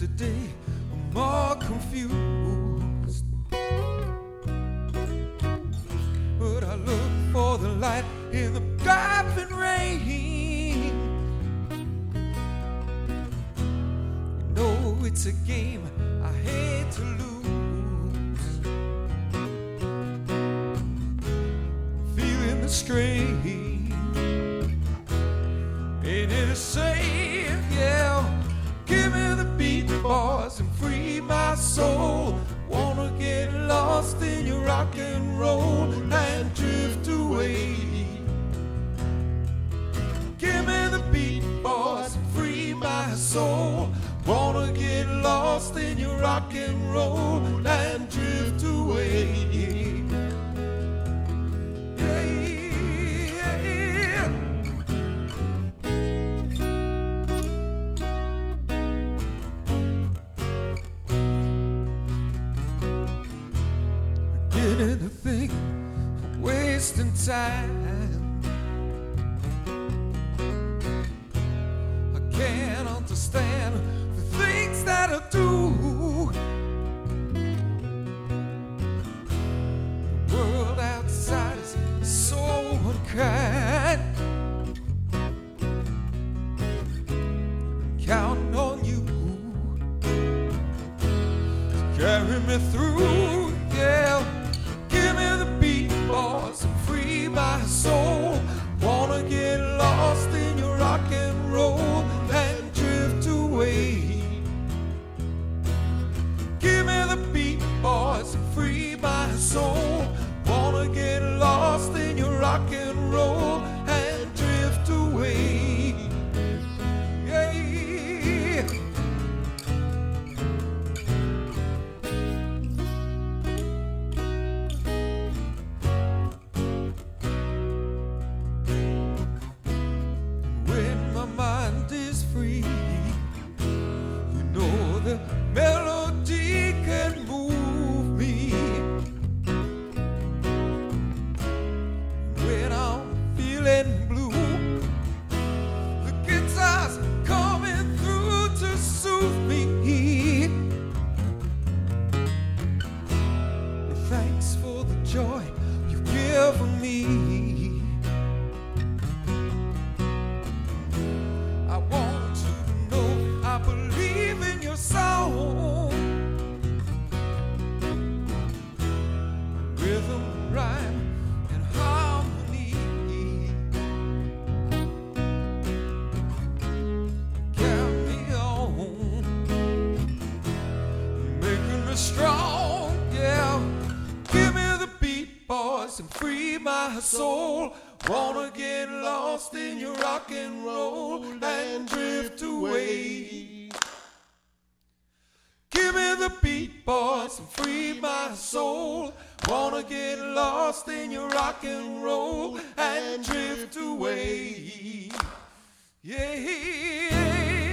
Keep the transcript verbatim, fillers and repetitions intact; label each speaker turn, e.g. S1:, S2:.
S1: today I'm more confused. But I look for the light in the driving rain. You know it's a game I hate to lose. Feeling the strain, ain't it a shame? Yeah, give me the beat, boys, and free my soul. Wanna get lost in your rock and roll and drift away. Give me the beat, boys, and free my soul. Wanna get lost in your rock and roll and drift away. Yeah, yeah. Beginning to think I'm wasting time. I can't understand the things that I do. The world outside is so unkind. I'm counting on you to carry me through, yeah. Give me the beat, boys, and free my soul. Wanna get lost in your rock and roll and drift away. Give me the beat, boys, and free my soul. Wanna get lost in your rock and roll and drift away. Yeah. When my mind is free, you know the melody can move me. When I'm feeling blue, the guitar's coming through to soothe me. Thanks for the joy you've given me. I want you to know I believe in your song. Rhythm, rhyme, and harmony. Carry me on, making me strong, yeah. Give me the beat, boys, and free my soul. Wanna get lost in your rock and roll and drift away. Give me the beat, boys, and free my soul. Wanna get lost in your rock and roll and drift away. Yeah.